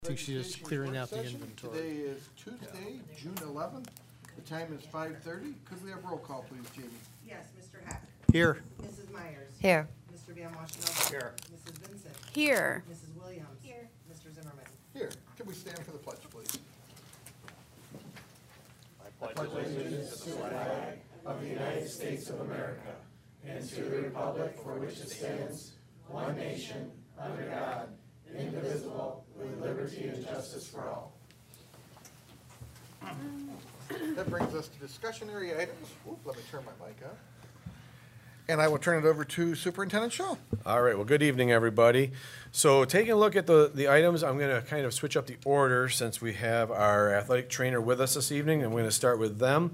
I think she's just clearing out the Session. inventory. Today is Tuesday, June 11th. The time is 5:30. Could we have roll call, please, Jamie? Yes, Mr. Heck. Here. Mrs. Myers. Here. Mr. Van Washington. Here. Mrs. Vincent. Here. Mrs. Williams. Here. Mr. Zimmerman. Here. Could we stand for the pledge, please? That brings us to discussionary items. Oop, let me turn my mic on. And I will turn it over to Superintendent Shaw. All right, well, good evening, everybody. So taking a look at the items, I'm going to kind of switch up the order since we have our athletic trainer with us this evening, and we're going to start with them.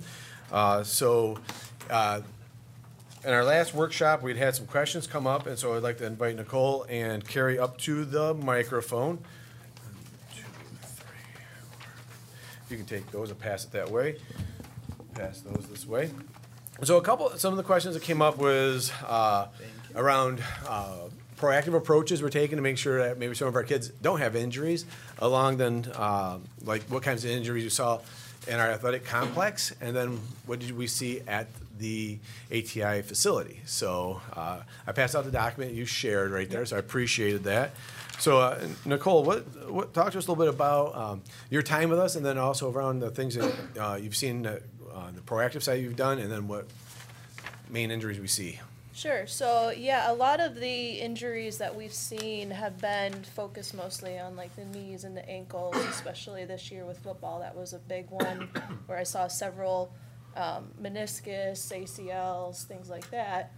In our last workshop, we'd had some questions come up, and so I'd like to invite Nicole and Carrie up to the microphone. 1, 2, 3, 4. You can take those and pass it that way. Pass those this way. So some of the questions that came up was around proactive approaches we're taking to make sure that maybe some of our kids don't have injuries, along then like what kinds of injuries you saw in our athletic complex, and then what did we see at the ATI facility. So I passed out the document you shared right there, so I appreciated that. So Nicole, what talk to us a little bit about your time with us, and then also around the things that you've seen on the proactive side you've done, and then what main injuries we see. Sure. So yeah, a lot of the injuries that we've seen have been focused mostly on like the knees and the ankles, especially this year with football. That was a big one where I saw several meniscus, ACLs, things like that.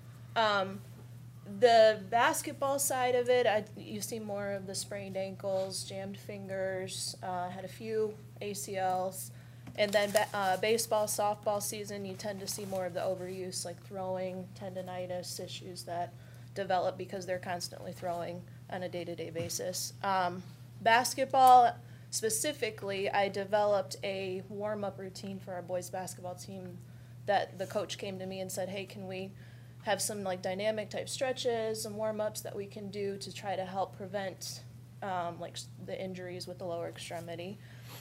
The basketball side of it, you see more of the sprained ankles, jammed fingers, had a few ACLs. And then baseball, softball season, you tend to see more of the overuse, like throwing, tendonitis issues that develop because they're constantly throwing on a day-to-day basis. Basketball, specifically, I developed a warm-up routine for our boys basketball team that the coach came to me and said, hey, can we have some like dynamic type stretches and warm-ups that we can do to try to help prevent like the injuries with the lower extremity.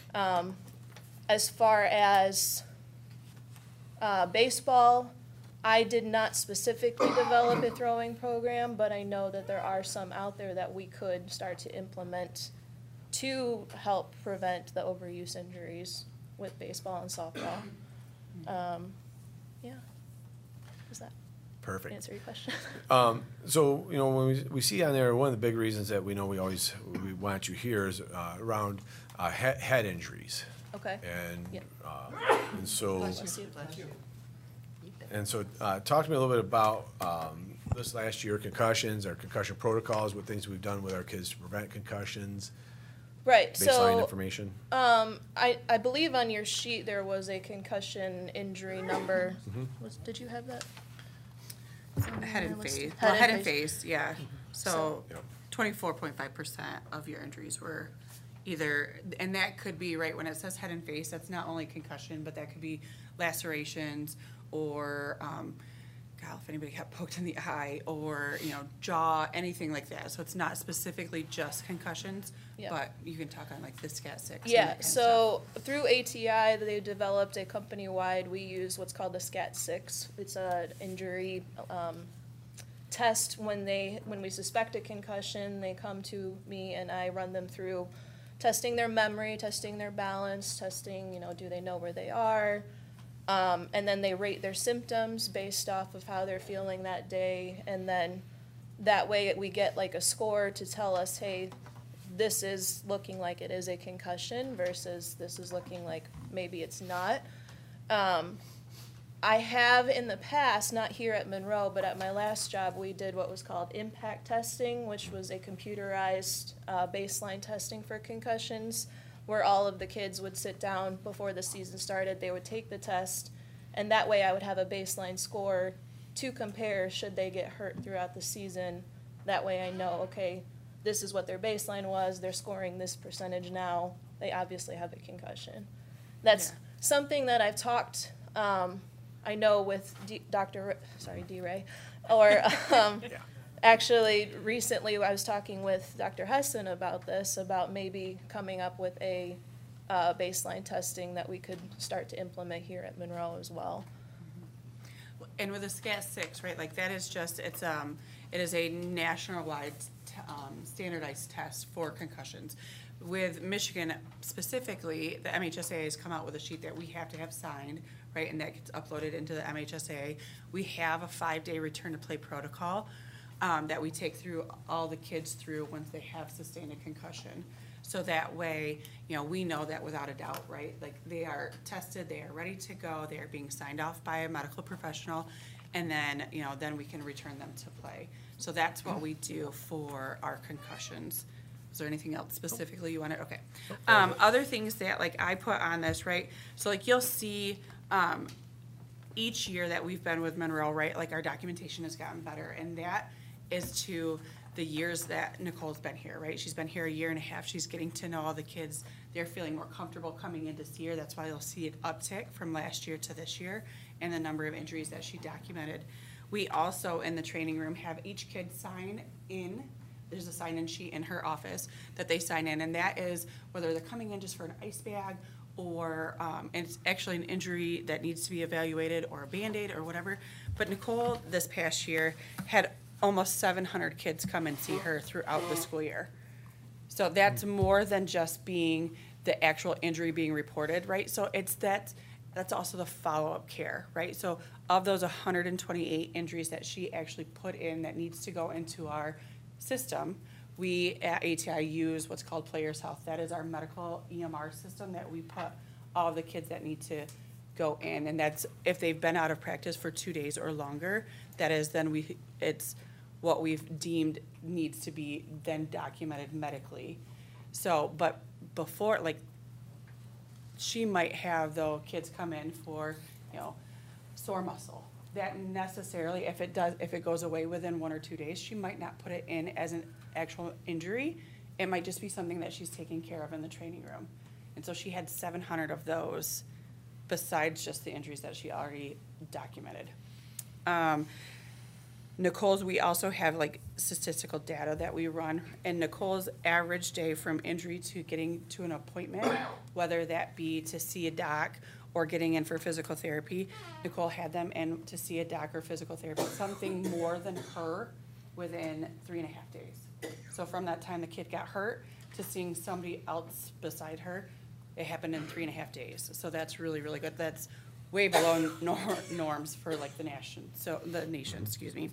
As far as baseball, I did not specifically develop a throwing program, but I know that there are some out there that we could start to implement to help prevent the overuse injuries with baseball and softball. Yeah. Does that Perfect. answer your question? So, you know, when we see on there, one of the big reasons that we know we want you here is around head injuries. Okay. And Yep. and so Bless you. talk to me a little bit about this last year, concussions, our concussion protocols, what things we've done with our kids to prevent concussions, Right. baseline information. I believe on your sheet there was a concussion injury number. Did you have that? Head and Let's- face. head and Head and face. face, yeah. So Yep. 24.5% of your injuries were either, and that could be, right, when it says head and face, that's not only concussion, but that could be lacerations or, God, if anybody got poked in the eye or, you know, jaw, anything like that. So it's not specifically just concussions, Yep. but you can talk on like the SCAT 6. and that Yeah, kind of so through ATI, they developed a company-wide, we use what's called the SCAT 6. It's an injury test. When we suspect a concussion, they come to me and I run them through testing their memory, testing their balance, testing, you know, do they know where they are? And then they rate their symptoms based off of how they're feeling that day. And then that way we get like a score to tell us, hey, this is looking like it is a concussion versus this is looking like maybe it's not. I have in the past, not here at Monroe, but at my last job, we did what was called impact testing, which was a computerized baseline testing for concussions, where all of the kids would sit down before the season started. They would take the test, and that way I would have a baseline score to compare should they get hurt throughout the season. That way I know, okay, this is what their baseline was. They're scoring this percentage now. They obviously have a concussion. That's something that I've talked, I know with D-Ray, or Actually, recently I was talking with Dr. Hessen about this, about maybe coming up with a baseline testing that we could start to implement here at Monroe as well. And with the SCAT-6, right, like that is just, it is a national-wide standardized test for concussions. With Michigan specifically, the MHSA has come out with a sheet that we have to have signed, right, and that gets uploaded into the MHSA. We have a 5-day return to play protocol that we take through all the kids through once they have sustained a concussion. So that way, you know, we know that without a doubt, right? Like they are tested, they are ready to go, they are being signed off by a medical professional, and then, you know, then we can return them to play. So that's what we do for our concussions. Is there anything else specifically you wanted? Okay. Other things that like I put on this, right? So like you'll see each year that we've been with Monroe, right? Like our documentation has gotten better, and that is to the years that Nicole's been here, right? She's been here a year and a half. She's getting to know all the kids. They're feeling more comfortable coming in to see her. That's why you'll see an uptick from last year to this year and the number of injuries that she documented. We also, in the training room, have each kid sign in. There's a sign-in sheet in her office that they sign in, and that is whether they're coming in just for an ice bag or and it's actually an injury that needs to be evaluated or a Band-Aid or whatever. But Nicole, this past year, had almost 700 kids come and see her throughout the school year. So that's more than just being the actual injury being reported, right? So it's that's also the follow-up care, right? So of those 128 injuries that she actually put in that needs to go into our system, we at ATI use what's called Players Health. That is our medical EMR system that we put all of the kids that need to go in, and that's if they've been out of practice for 2 days or longer. That is then it's what we've deemed needs to be then documented medically. So, but before, like, she might have, though, kids come in for, you know, sore muscle. That necessarily, if it goes away within 1 or 2 days, she might not put it in as an actual injury. It might just be something that she's taking care of in the training room. And so she had 700 of those besides just the injuries that she already documented. Nicole's, we also have like statistical data that we run, and Nicole's average day from injury to getting to an appointment, whether that be to see a doc or getting in for physical therapy, Nicole had them in to see a doc or physical therapy, something more than her within 3.5 days. So from that time the kid got hurt to seeing somebody else beside her, it happened in 3.5 days. So that's really, really good. That's way below norms for like the nation, excuse me.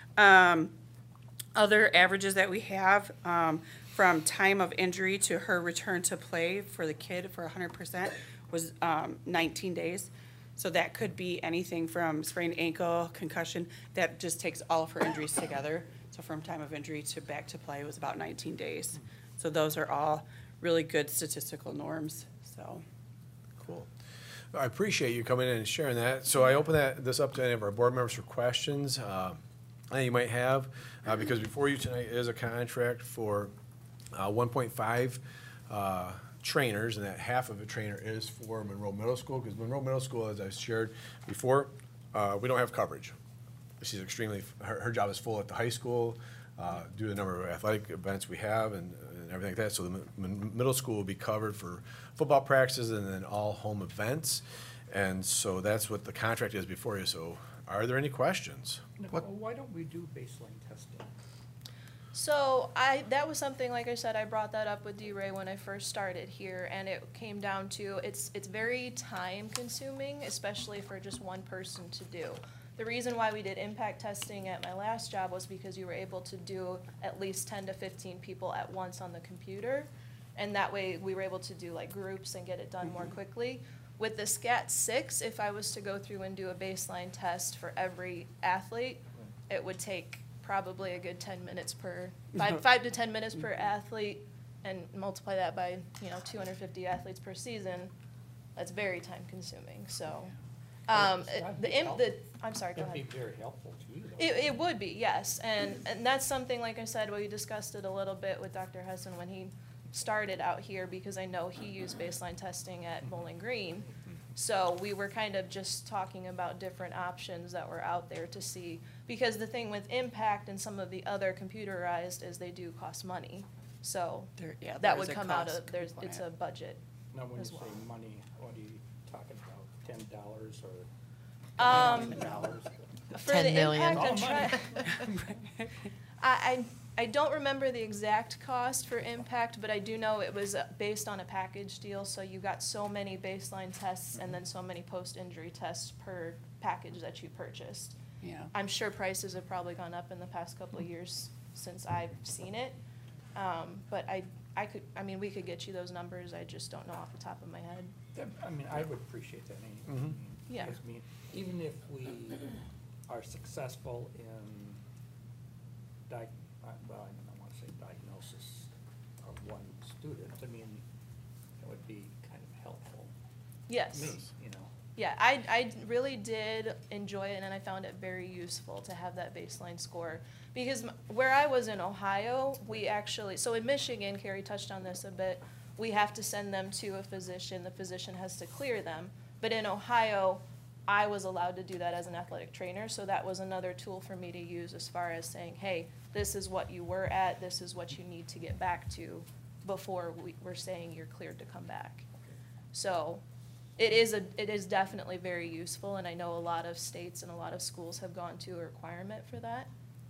Other averages that we have, from time of injury to her return to play for the kid for 100% was 19 days. So that could be anything from sprained ankle, concussion, that just takes all of her injuries together. So from time of injury to back to play was about 19 days. So those are all really good statistical norms, so. Cool. I appreciate you coming in and sharing that. So I open this up to any of our board members for questions that you might have, because before you tonight is a contract for 1.5 trainers, and that half of a trainer is for Monroe Middle School, because Monroe Middle School, as I've shared before, we don't have coverage. She's her job is full at the high school due to the number of athletic events we have and everything like that. So the middle school will be covered for football practices and then all home events. And so that's what the contract is before you. So are there any questions? Nicole, why don't we do baseline testing? So that was something, like I said, I brought that up with D-Ray when I first started here, and it came down to, it's very time consuming, especially for just one person to do. The reason why we did impact testing at my last job was because you were able to do at least 10 to 15 people at once on the computer, and that way we were able to do like groups and get it done more quickly. With the SCAT-6, if I was to go through and do a baseline test for every athlete, it would take probably a good 10 minutes per, 5 to 10 minutes per athlete, and multiply that by, 250 athletes per season. That's very time consuming, so. I'm sorry, go ahead. That'd be very helpful to you, though. It would be, yes, and that's something, like I said, we discussed it a little bit with Dr. Hessen when he started out here, because I know he used baseline testing at Bowling Green, So we were kind of just talking about different options that were out there to see, because the thing with Impact and some of the other computerized is they do cost money. So Yeah, that there's would a come out cost of, it's a component. budget. Now, when you as say well. money, what are you talking about, $10 or Um, $1,000? For 10 the million. impact, I'm All trying. I don't remember the exact cost for impact, but I do know it was based on a package deal, so you got so many baseline tests and then so many post-injury tests per package that you purchased. Yeah. I'm sure prices have probably gone up in the past couple of years since I've seen it. But we could get you those numbers, I just don't know off the top of my head. I mean, I would appreciate that anyway. Mhm. Yeah. Because, I mean, even if we are successful in well, I don't want to say diagnosis of one student, I mean, it would be kind of helpful to Yes. me, you know. Yeah, I really did enjoy it, and I found it very useful to have that baseline score. Because where I was in Ohio, we actually, so in Michigan, Carrie touched on this a bit, we have to send them to a physician, the physician has to clear them. But in Ohio, I was allowed to do that as an athletic trainer, so that was another tool for me to use as far as saying, hey, this is what you were at, this is what you need to get back to before we're saying you're cleared to come back. So it is definitely very useful, and I know a lot of states and a lot of schools have gone to a requirement for that.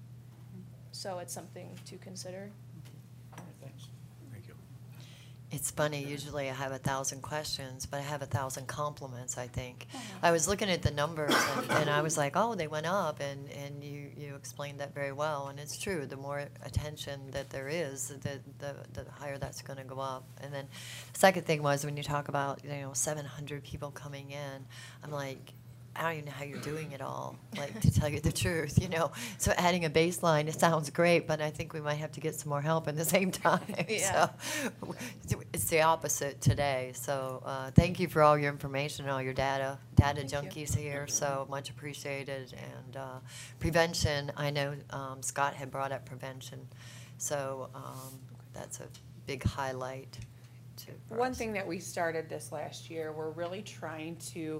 So it's something to consider. All right, thanks. Thank you. It's funny, usually I have 1,000 questions, but I have 1,000 compliments, I think. I was looking at the numbers and I was like, oh, they went up, and you explained that very well. And it's true, the more attention that there is, the higher that's going to go up. And then the second thing was when you talk about, 700 people coming in, I'm like, I don't even know how you're doing it all, like, to tell you the truth, So adding a baseline, it sounds great, but I think we might have to get some more help at the same time. Yeah. So it's the opposite today. So thank you for all your information and all your data. Data Thank you. junkies here, so much appreciated. And prevention, I know Scott had brought up prevention, so that's a big highlight. For One us. thing that we started this last year, we're really trying to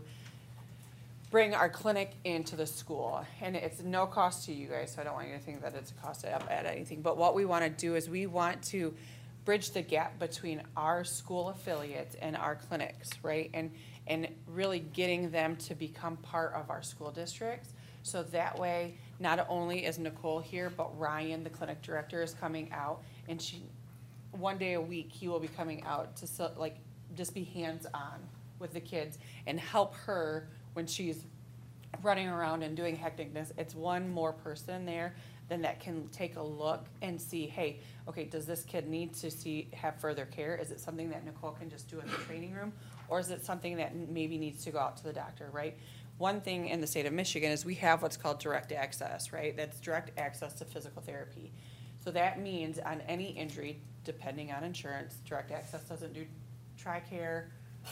bring our clinic into the school. And it's no cost to you guys, so I don't want you to think that it's a cost at anything. But what we want to do is we want to bridge the gap between our school affiliates and our clinics, right? And really getting them to become part of our school districts. So that way, not only is Nicole here, but Ryan, the clinic director, is coming out. And one day a week, he will be coming out to just be hands-on with the kids and help her when she's running around and doing hecticness. It's one more person there then that can take a look and see, hey, okay, does this kid need to have further care? Is it something that Nicole can just do in the training room? Or is it something that maybe needs to go out to the doctor, right? One thing in the state of Michigan is we have what's called direct access, right? That's direct access to physical therapy. So that means on any injury, depending on insurance, direct access doesn't do TRICARE,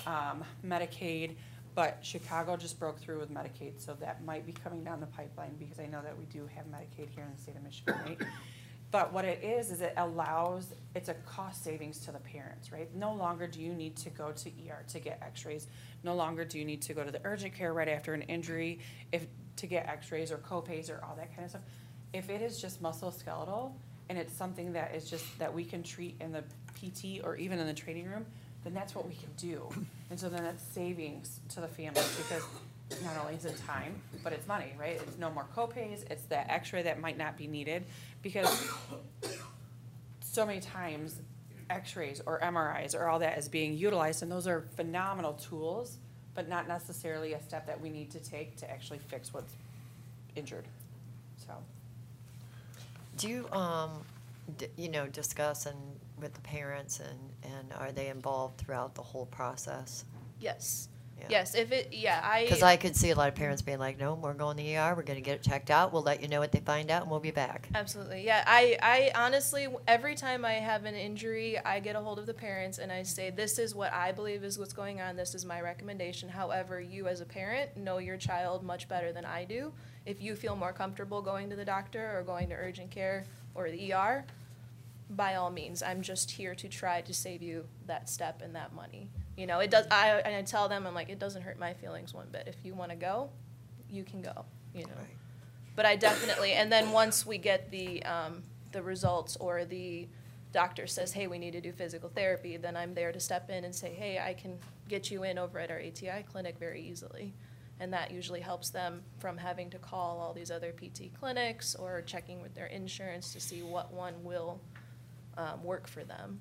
Medicaid, but Chicago just broke through with Medicaid, so that might be coming down the pipeline, because I know that we do have Medicaid here in the state of Michigan, right? But what it is it's a cost savings to the parents, right? No longer do you need to go to ER to get x-rays. No longer do you need to go to the urgent care right after an injury to get x-rays or co-pays or all that kind of stuff. If it is just musculoskeletal, and it's something that is just that we can treat in the PT or even in the training room, then that's what we can do. And so then that's savings to the families, because not only is it time, but it's money, right? It's no more co-pays, it's that x-ray that might not be needed, because so many times x-rays or MRIs or all that is being utilized, and those are phenomenal tools, but not necessarily a step that we need to take to actually fix what's injured, so. Do you, discuss with the parents and are they involved throughout the whole process? Yes. Yeah. Yes, Because I could see a lot of parents being like, no, we're going to the ER, we're going to get it checked out, we'll let you know what they find out, and we'll be back. Absolutely, yeah. I honestly, every time I have an injury, I get a hold of the parents and I say, this is what I believe is what's going on, this is my recommendation. However, you as a parent know your child much better than I do. If you feel more comfortable going to the doctor or going to urgent care or the ER, by all means, I'm just here to try to save you that step and that money. You know, it does, and I tell them, I'm like, it doesn't hurt my feelings one bit. If you want to go, you can go, you know. Right. But I definitely, and then once we get the results, or the doctor says, hey, we need to do physical therapy, then I'm there to step in and say, hey, I can get you in over at our ATI clinic very easily. And that usually helps them from having to call all these other PT clinics or checking with their insurance to see what one will work for them.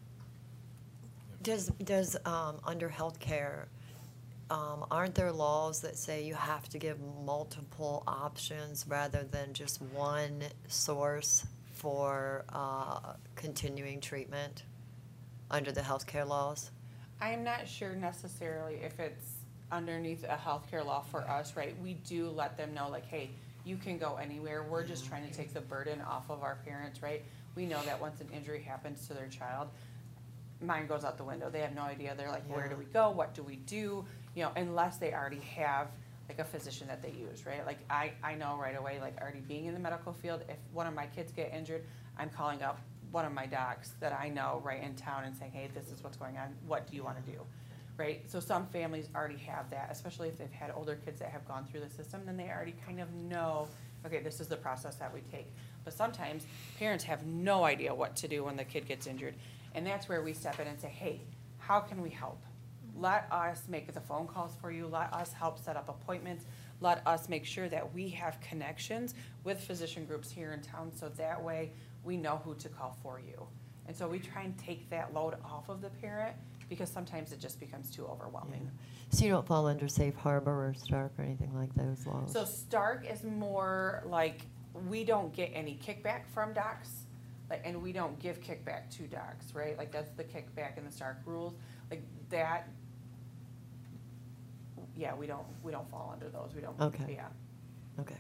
Does under healthcare, aren't there laws that say you have to give multiple options rather than just one source for continuing treatment under the healthcare laws? I'm not sure necessarily if it's underneath a healthcare law for us, right? We do let them know, like, hey, you can go anywhere. We're just trying to take the burden off of our parents, right? We know that once an injury happens to their child, mind goes out the window. They have no idea. They're like, where do we go? What do we do? You know, unless they already have like a physician that they use, right? Like I know right away, like already being in the medical field, if one of my kids get injured, I'm calling up one of my docs that I know right in town and saying, hey, this is what's going on. What do you want to do? Right? So some families already have that, especially if they've had older kids that have gone through the system, then they already kind of know, okay, this is the process that we take. But sometimes parents have no idea what to do when the kid gets injured. And that's where we step in and say, hey, how can we help? Let us make the phone calls for you. Let us help set up appointments. Let us make sure that we have connections with physician groups here in town, so that way we know who to call for you. And so we try and take that load off of the parent, because sometimes it just becomes too overwhelming. So you don't fall under Safe Harbor or Stark or anything like those laws? So Stark is more like, we don't get any kickback from docs, like, and we don't give kickback to docs, right? Like, that's the kickback in the Stark rules. Like that, yeah, we don't fall under those. We don't. Okay. Yeah. Okay.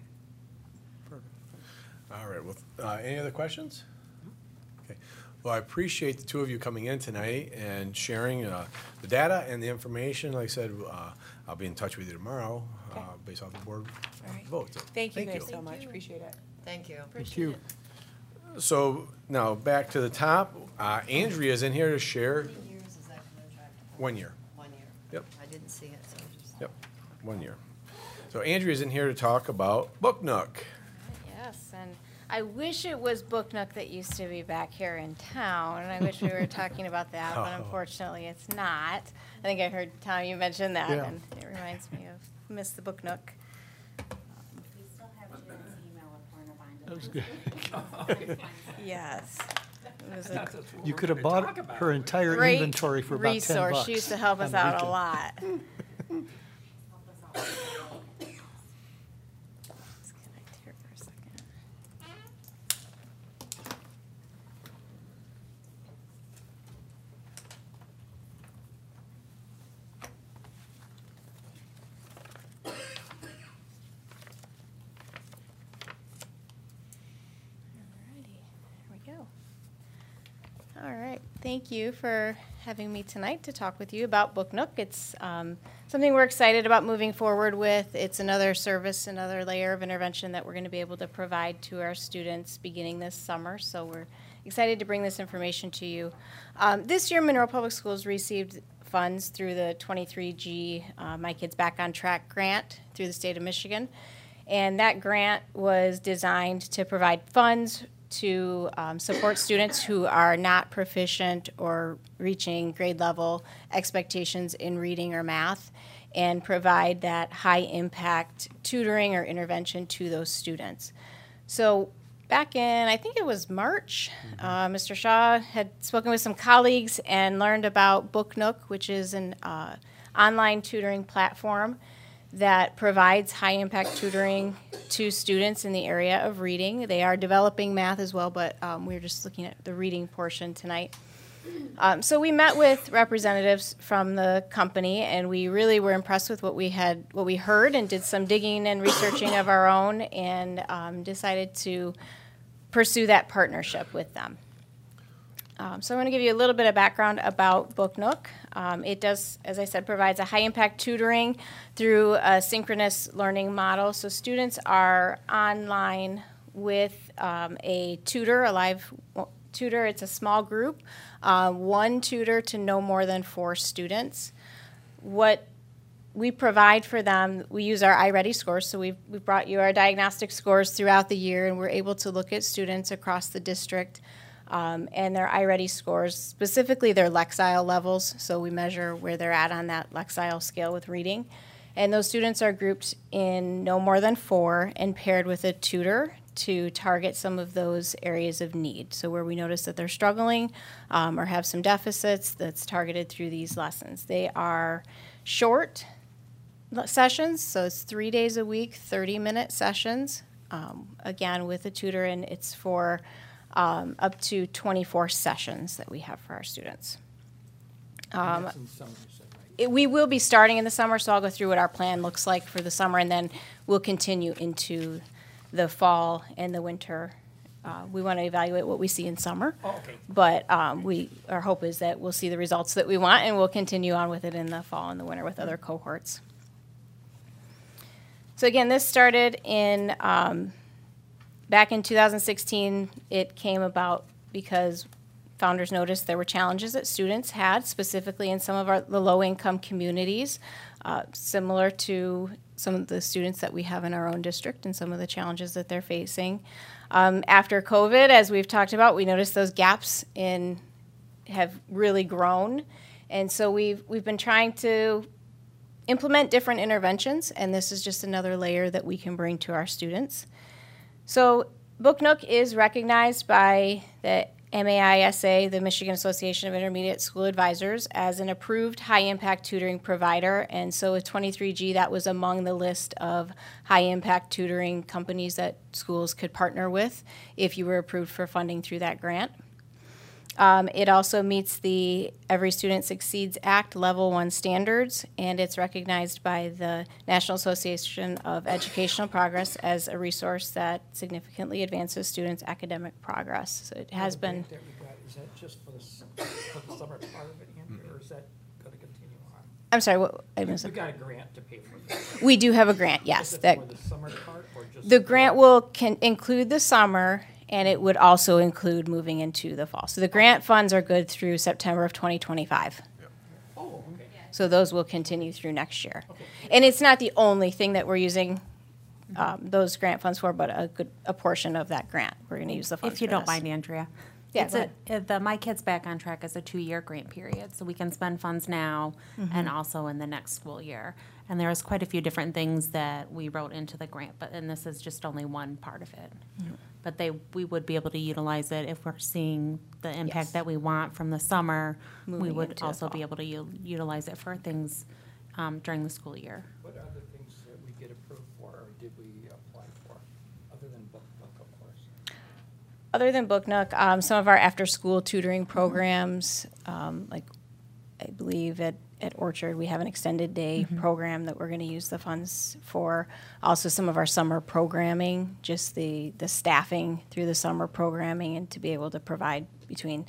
All right, well, any other questions? Okay. Well, I appreciate the two of you coming in tonight and sharing the data and the information. Like I said, I'll be in touch with you tomorrow Okay. based off the board All right. vote. So, Thank you guys so Thank much. you. Appreciate it. Thank you. Appreciate it. So now back to the top. Andrea's in here to share. How many years is that contract? 1 year. 1 year. Yep. I didn't see it, so I just. Yep, 1 year. So Andrea's in here to talk about Book Nook. Yes, and I wish it was Book Nook that used to be back here in town, and I wish we were talking about that, but Oh. unfortunately it's not. I think I heard, Tom, you mention that, Yeah. and it reminds me of, miss the Book Nook. We still have Jan's email if we're in a bind. That was good. Yes. It was a You could have bought her entire great inventory for about $10. resource. She used to help us on the out a weekend. lot. Help us out. Disconnect here for a second. Alrighty, here we go. All right, thank you for having me tonight to talk with you about Book Nook. It's something we're excited about moving forward with. It's another service, another layer of intervention that we're going to be able to provide to our students beginning this summer. So we're excited to bring this information to you. This year, Monroe Public Schools received funds through the 23G My Kids Back on Track grant through the state of Michigan. And that grant was designed to provide funds to support students who are not proficient or reaching grade level expectations in reading or math, and provide that high impact tutoring or intervention to those students. So back in, I think it was March, Mr. Shaw had spoken with some colleagues and learned about Book Nook, which is an online tutoring platform that provides high-impact tutoring to students in the area of reading. They are developing math as well, but we're just looking at the reading portion tonight. So we met with representatives from the company, and we really were impressed with what we heard, and did some digging and researching of our own, and decided to pursue that partnership with them. So I want to give you a little bit of background about Book Nook. It does, as I said, provides a high-impact tutoring through a synchronous learning model. So students are online with a tutor, a live tutor, it's a small group, one tutor to no more than 4 students. What we provide for them, we use our iReady scores, so we've brought you our diagnostic scores throughout the year, and we're able to look at students across the district and their iReady scores, specifically their Lexile levels, so we measure where they're at on that Lexile scale with reading. And those students are grouped in no more than 4 and paired with a tutor to target some of those areas of need. So where we notice that they're struggling or have some deficits, that's targeted through these lessons. They are short sessions, so it's 3 days a week, 30-minute sessions, again with a tutor, and it's for up to 24 sessions that we have for our students. And that's in summer, you said, right? We will be starting in the summer, so I'll go through what our plan looks like for the summer, and then we'll continue into the fall and the winter. We want to evaluate what we see in summer. Oh, okay. But our hope is that we'll see the results that we want, and we'll continue on with it in the fall and the winter with other cohorts. So again, this started in back in 2016. It came about because founders noticed there were challenges that students had, specifically in some of the low-income communities, similar to some of the students that we have in our own district and some of the challenges that they're facing. After COVID, as we've talked about, we noticed those gaps have really grown. And so we've been trying to implement different interventions, and this is just another layer that we can bring to our students. So Book Nook is recognized by the MAISA, the Michigan Association of Intermediate School Advisors, as an approved high-impact tutoring provider. And so with 23G, that was among the list of high-impact tutoring companies that schools could partner with if you were approved for funding through that grant. It also meets the Every Student Succeeds Act Level 1 standards, and it's recognized by the National Association of Educational Progress as a resource that significantly advances students' academic progress. So it has been. That we got, is that just for the summer part of it, Andrew, or is that going to continue on? I'm sorry, what? I missed We it. got a grant to pay for this. We do have a grant, yes. Is it That for the summer part or just? the grant will include the summer, and it would also include moving into the fall. So the grant funds are good through September of 2025. Oh, okay. So those will continue through next year. And it's not the only thing that we're using those grant funds for, but a portion of that grant. We're going to use the funds If you for don't this. mind, Andrea. Yeah, It's go the My Kids Back on Track is a 2-year grant period, so we can spend funds now and also in the next school year. And there's quite a few different things that we wrote into the grant, and this is just only one part of it. But we would be able to utilize it if we're seeing the impact Yes. that we want from the summer. We Moving would into the also be fall. able to utilize it for things during the school year. What other things did we get approved for, or did we apply for, other than Book Nook, of course? Other than Book Nook, some of our after-school tutoring programs, like I believe at Orchard, we have an extended day program that we're going to use the funds for. Also, some of our summer programming, just the staffing through the summer programming, and to be able to provide between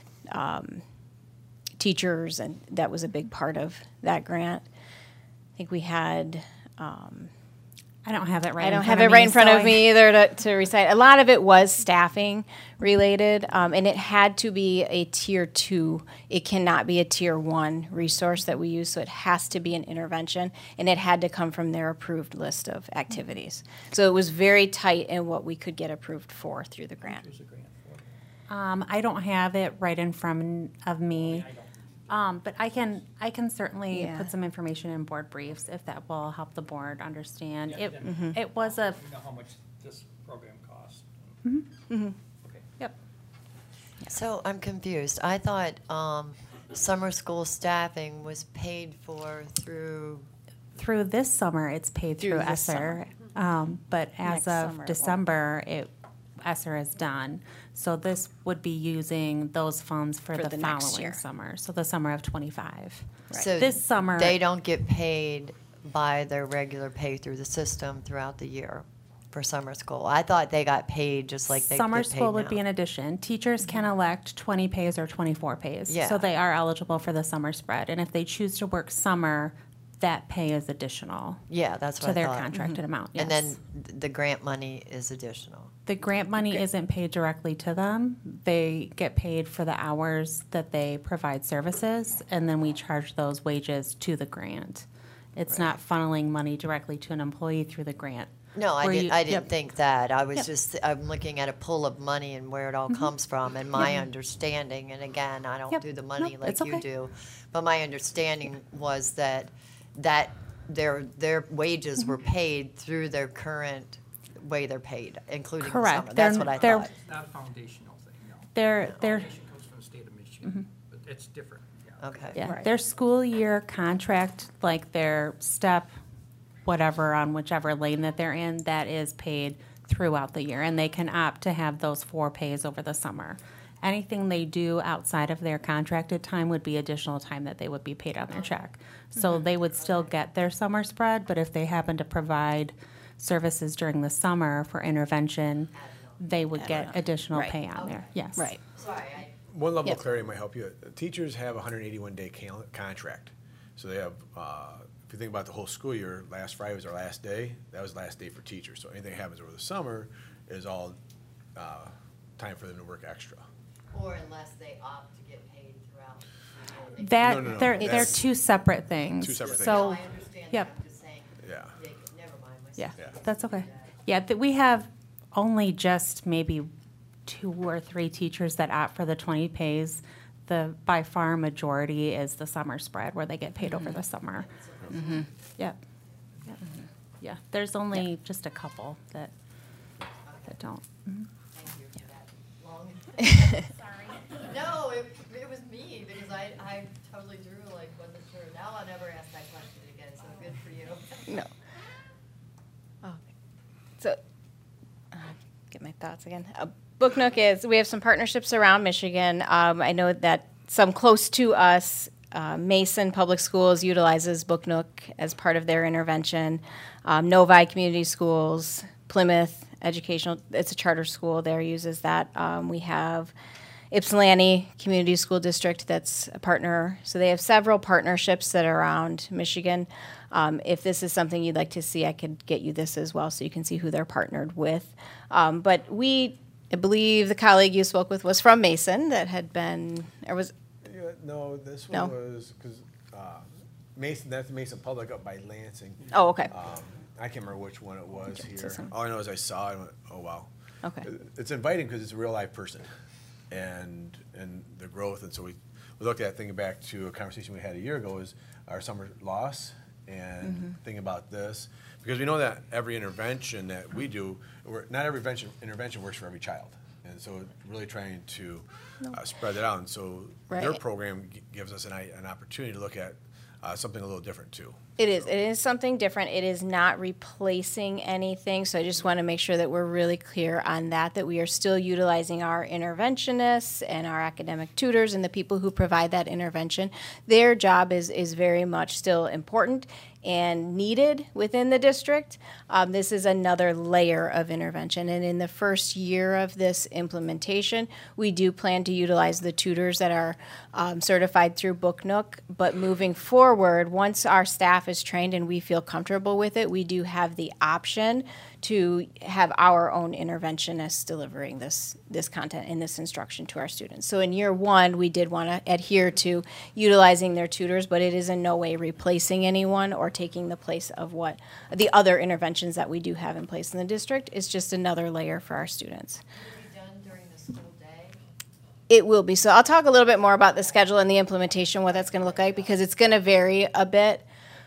teachers, and that was a big part of that grant. I think we had. I don't have it right. I don't have it right in front of me either to recite. A lot of it was staffing related, and it had to be a tier 2. It cannot be a tier 1 resource that we use, so it has to be an intervention, and it had to come from their approved list of activities. So it was very tight in what we could get approved for through the grant. Here's a grant for. I don't have it right in front of me. I don't. But I can certainly Yeah. put some information in board briefs if that will help the board understand. Yeah, It was a, We know how much this program costs. Okay. yep. So I'm confused. I thought summer school staffing was paid for through, Through this summer, it's paid Through through this ESSER. But Next as summer it of won't. December, ESSER is done. So this would be using those funds for For the the next following year. summer, so the summer of '25. Right. so This summer- they don't get paid by their regular pay through the system throughout the year for summer school. I thought they got paid just like they Summer get paid school would now. be an addition. Teachers can elect 20 pays or 24 pays. Yeah. So they are eligible for the summer spread. And if they choose to work summer, that pay is additional Yeah, that's what to I their thought. contracted amount. Yes. And then the grant money is additional. The grant money isn't paid directly to them. They get paid for the hours that they provide services, and then we charge those wages to the grant. It's not funneling money directly to an employee through the grant. No, I Where didn't, you- I didn't yep. think that. I was Yep. just, I'm looking at a pool of money and where it all comes from, and my understanding, and again, I don't Yep. do the money No, like it's you okay. do, but my understanding was that their wages were paid through their current way they're paid, including the Correct. summer. That's They're- what I they're- thought. It's not a foundational thing, no. They're- Foundation comes from the state of Michigan, but it's different, yeah. Okay. Yeah, Right. their school year contract, like their step, whatever, on whichever lane that they're in, that is paid throughout the year, and they can opt to have those 4 pays over the summer. Anything they do outside of their contracted time would be additional time that they would be paid on their check. So they would still get their summer spread, but if they happen to provide services during the summer for intervention, they would get additional Right. pay on there, yes. Right. Sorry, One level Yep. of clarity might help you. Teachers have a 181-day contract. So they have, if you think about the whole school year, last Friday was our last day. That was the last day for teachers. So anything that happens over the summer is all time for them to work extra. Or unless they opt to get paid throughout the year. That, No. they're That's- two separate things. Two separate things. So, I understand yep. that, I'm just saying, Yeah. never mind. My Yeah, sister that's doesn't do okay. that. Yeah, we have only just maybe 2 or 3 teachers that opt for the 20 pays. The by far majority is the summer spread where they get paid over the summer. Yep. Yep. Yeah, there's only just a couple that don't. Thank you for that long. No, it was me, because I totally drew, like, wasn't sure. Now I'll never ask that question again, so good for you. No. Oh, so, get my thoughts again. Book Nook is, we have some partnerships around Michigan. I know that some close to us, Mason Public Schools utilizes Book Nook as part of their intervention. Novi Community Schools, Plymouth Educational, it's a charter school there, uses that. We have Ypsilanti Community School District that's a partner. So they have several partnerships that are around Michigan. If this is something you'd like to see, I could get you this as well so you can see who they're partnered with. But I believe the colleague you spoke with was from Mason that had been, or was, Yeah, no, this No? one was, because Mason, that's Mason Public up by Lansing. oh, okay. I can't remember which one it was Okay, here. so some- All I know is I saw it and went, oh, wow. Okay. It's inviting because it's a real live person and the growth. And so we looked at thinking back to a conversation we had a year ago is our summer loss and thinking about this. Because we know that every intervention that we do, not every intervention works for every child. And so really trying to spread that out. And so their Right. program gives us an opportunity to look at something a little different too. It is something different. It is not replacing anything. So I just want to make sure that we're really clear on that we are still utilizing our interventionists and our academic tutors and the people who provide that intervention. Their job is very much still important and needed within the district. This is another layer of intervention. And in the first year of this implementation, we do plan to utilize the tutors that are certified through Book Nook. But moving forward, once our staff is trained and we feel comfortable with it, we do have the option to have our own interventionists delivering this content and this instruction to our students. So in year 1, we did want to adhere to utilizing their tutors, but it is in no way replacing anyone or taking the place of what the other interventions that we do have in place in the district. It's just another layer for our students. Will it be done during the school day? It will be. So I'll talk a little bit more about the schedule and the implementation, what that's going to look like, because it's going to vary a bit.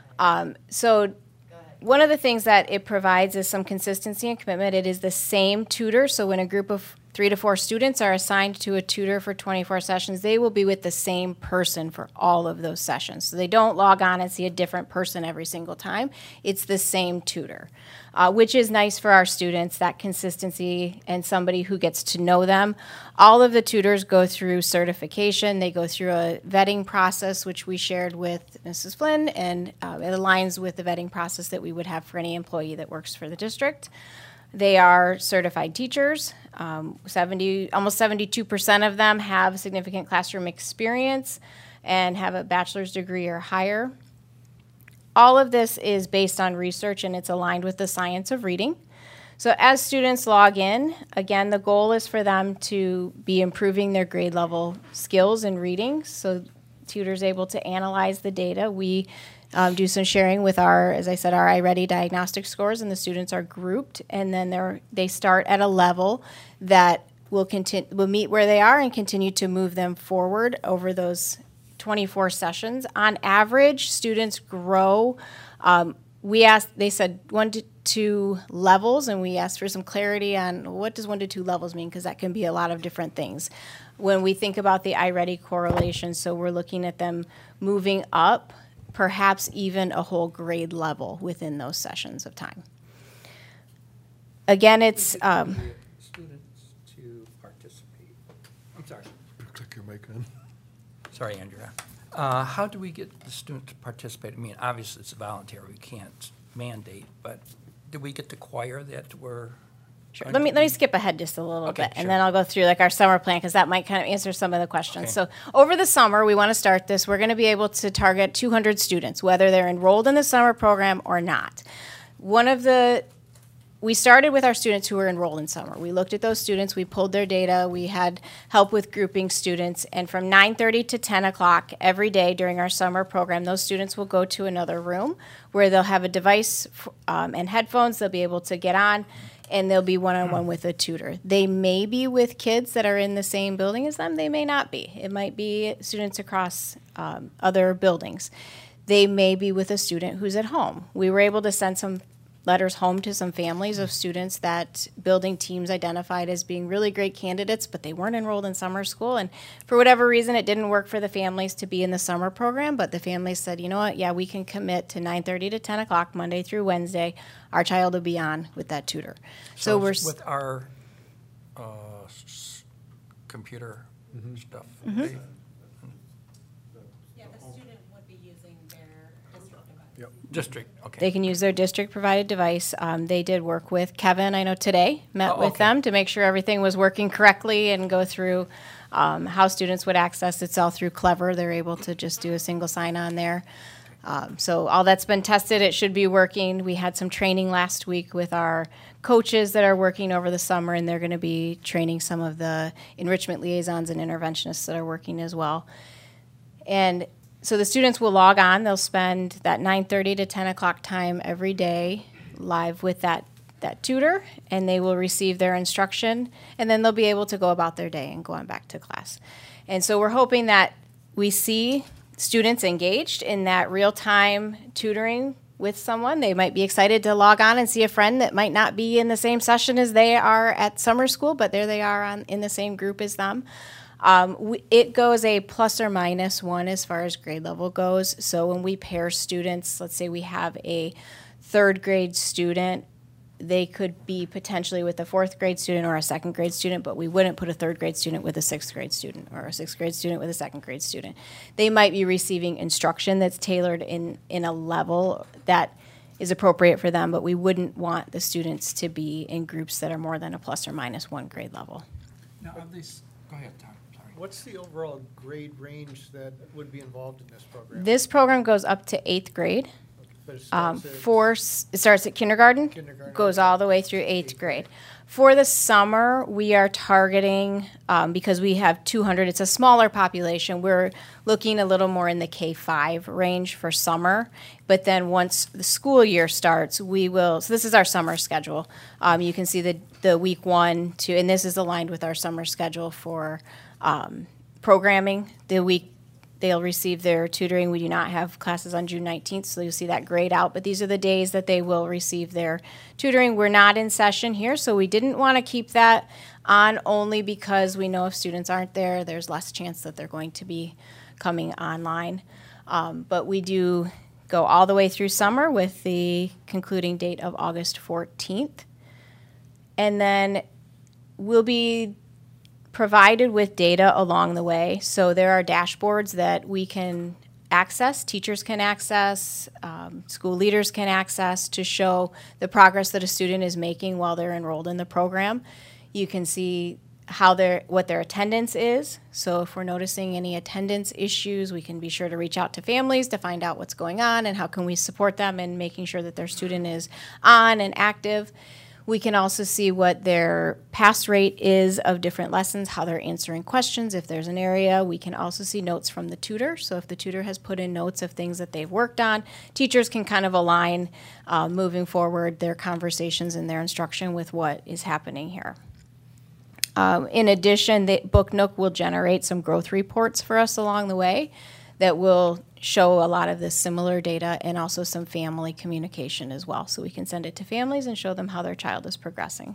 So one of the things that it provides is some consistency and commitment. It is the same tutor. So when a group of 3 to 4 students are assigned to a tutor for 24 sessions, they will be with the same person for all of those sessions. So they don't log on and see a different person every single time. It's the same tutor, which is nice for our students, that consistency and somebody who gets to know them. All of the tutors go through certification. They go through a vetting process, which we shared with Mrs. Flynn, and it aligns with the vetting process that we would have for any employee that works for the district. They are certified teachers. Almost 72% of them have significant classroom experience and have a bachelor's degree or higher. All of this is based on research, and it's aligned with the science of reading. So as students log in, again, the goal is for them to be improving their grade level skills in reading. So tutors able to analyze the data. We do some sharing with our, as I said, our iReady diagnostic scores, and the students are grouped, and then they start at a level that will meet where they are and continue to move them forward over those 24 sessions. On average, students grow. They said 1 to 2 levels, and we asked for some clarity on what does 1 to 2 levels mean, because that can be a lot of different things. When we think about the iReady correlation, so we're looking at them moving up, perhaps even a whole grade level within those sessions of time. Again, it's Students to participate. I'm sorry. Click your mic on. Sorry, Andrea. How do we get the student to participate? I mean, obviously it's voluntary, we can't mandate, but do we get the choir that we're? Sure. Let me skip ahead just a little Okay, bit, and sure. then I'll go through like our summer plan, because that might kind of answer some of the questions. Okay. So over the summer, we want to start this. We're going to be able to target 200 students, whether they're enrolled in the summer program or not. We started with our students who were enrolled in summer. We looked at those students, we pulled their data, we had help with grouping students, and from 9:30 to 10 o'clock every day during our summer program, those students will go to another room where they'll have a device and headphones they'll be able to get on, and they'll be one-on-one with a tutor. They may be with kids that are in the same building as them, they may not be. It might be students across other buildings. They may be with a student who's at home. We were able to send some letters home to some families of students that building teams identified as being really great candidates, but they weren't enrolled in summer school. And for whatever reason, it didn't work for the families to be in the summer program, but the families said, you know what, yeah, we can commit to 9:30 to 10 o'clock, Monday through Wednesday. Our child will be on with that tutor. So we're With our computer stuff. Okay. Yeah, the student would be using their district device. District, okay. They can use their district-provided device. They did work with Kevin, I know today, met Oh, with okay. them to make sure everything was working correctly and go through how students would access. It's all through Clever. They're able to just do a single sign-on there. So all that's been tested. It should be working. We had some training last week with our coaches that are working over the summer, and they're going to be training some of the enrichment liaisons and interventionists that are working as well. And so the students will log on. They'll spend that 9:30 to 10 o'clock time every day live with that tutor, and they will receive their instruction, and then they'll be able to go about their day and go on back to class. And so we're hoping that we see students engaged in that real-time tutoring with someone. They might be excited to log on and see a friend that might not be in the same session as they are at summer school, but there they are in the same group as them. It goes a plus or minus 1 as far as grade level goes. So when we pair students, let's say we have a 3rd grade student, they could be potentially with a 4th grade student or a 2nd grade student, but we wouldn't put a 3rd grade student with a 6th grade student or a 6th grade student with a 2nd grade student. They might be receiving instruction that's tailored in a level that is appropriate for them, but we wouldn't want the students to be in groups that are more than a plus or minus 1 grade level. Now, are these, go ahead, Tom, sorry. What's the overall grade range that would be involved in this program? This program goes up to 8th grade. But it starts at- It starts at kindergarten, Kindergarten, goes okay. all the way through 8th grade. For the summer, we are targeting, because we have 200, it's a smaller population, we're looking a little more in the K-5 range for summer. But then once the school year starts, so this is our summer schedule. You can see the week 1, 2, and this is aligned with our summer schedule for programming. The week they'll receive their tutoring. We do not have classes on June 19th, so you'll see that grade out. But these are the days that they will receive their tutoring. We're not in session here, so we didn't want to keep that on only because we know if students aren't there, there's less chance that they're going to be coming online. But we do go all the way through summer with the concluding date of August 14th. And then we'll be provided with data along the way. So there are dashboards that we can access, teachers can access, school leaders can access to show the progress that a student is making while they're enrolled in the program. You can see what their attendance is. So if we're noticing any attendance issues, we can be sure to reach out to families to find out what's going on and how can we support them in making sure that their student is on and active. We can also see what their pass rate is of different lessons, how they're answering questions, if there's an area. We can also see notes from the tutor. So if the tutor has put in notes of things that they've worked on, teachers can kind of align moving forward their conversations and their instruction with what is happening here. In addition, Book Nook will generate some growth reports for us along the way that will show a lot of this similar data and also some family communication as well. So we can send it to families and show them how their child is progressing.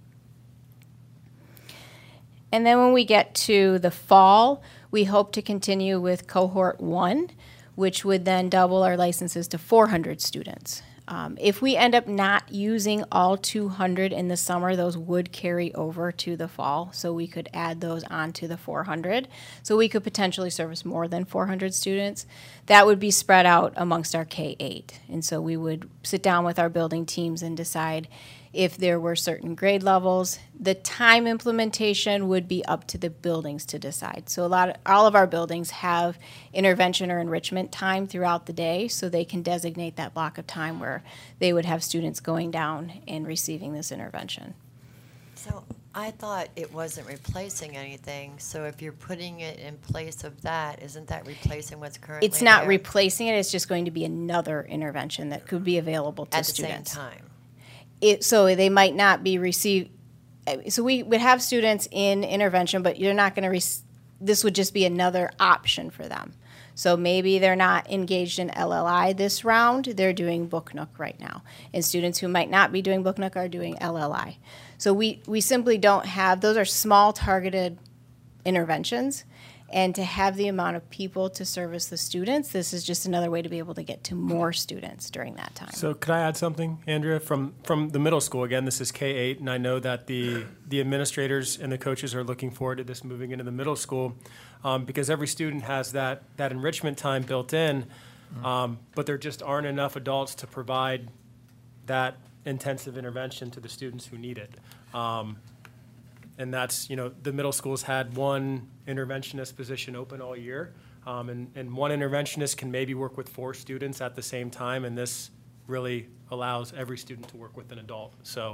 And then when we get to the fall, we hope to continue with cohort 1, which would then double our licenses to 400 students. If we end up not using all 200 in the summer, those would carry over to the fall, so we could add those onto the 400. So we could potentially service more than 400 students. That would be spread out amongst our K-8. And so we would sit down with our building teams and decide if there were certain grade levels. The time implementation would be up to the buildings to decide. So all of our buildings have intervention or enrichment time throughout the day, so they can designate that block of time where they would have students going down and receiving this intervention. So I thought it wasn't replacing anything, so if you're putting it in place of that, isn't that replacing what's currently It's not there? replacing it, it's just going to be another intervention that could be available to At the students. same time? So they might not be received. So we would have students in intervention, but you're not going to. This would just be another option for them. So maybe they're not engaged in LLI this round. They're doing Book Nook right now, and students who might not be doing Book Nook are doing LLI. So we simply don't have. Those are small targeted interventions. And to have the amount of people to service the students, this is just another way to be able to get to more students during that time. So could I add something, Andrea, from the middle school? Again, this is K-8, and I know that the administrators and the coaches are looking forward to this moving into the middle school because every student has that enrichment time built in, but there just aren't enough adults to provide that intensive intervention to the students who need it. And that's, the middle school's had one interventionist position open all year. And one interventionist can maybe work with 4 students at the same time, and this really allows every student to work with an adult. So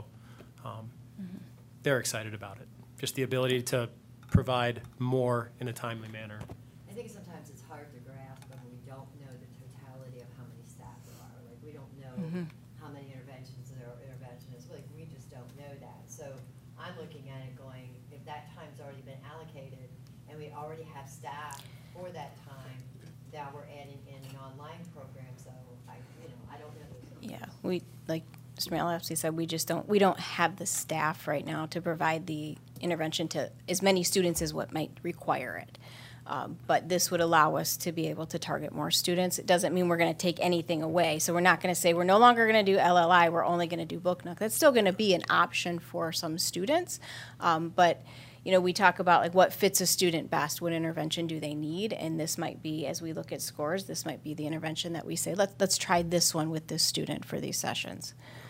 they're excited about it. Just the ability to provide more in a timely manner. I think sometimes it's hard to grasp when we don't know the totality of how many staff there are. Like, we don't know how many interventions there are interventionists. Like, we just don't know that. So I'm looking at it going, if that time's already been allocated and we already have staff for that time, now we're adding in an online program, so I don't know those numbers. Yeah, we, like Mr. Malapsey said, we don't have the staff right now to provide the intervention to as many students as what might require it. But this would allow us to be able to target more students. It doesn't mean we're going to take anything away. So we're not going to say we're no longer going to do LLI, we're only going to do Book Nook. That's still going to be an option for some students. But we talk about like what fits a student best, what intervention do they need, and this might be, as we look at scores, this might be the intervention that we say, let's try this one with this student for these sessions.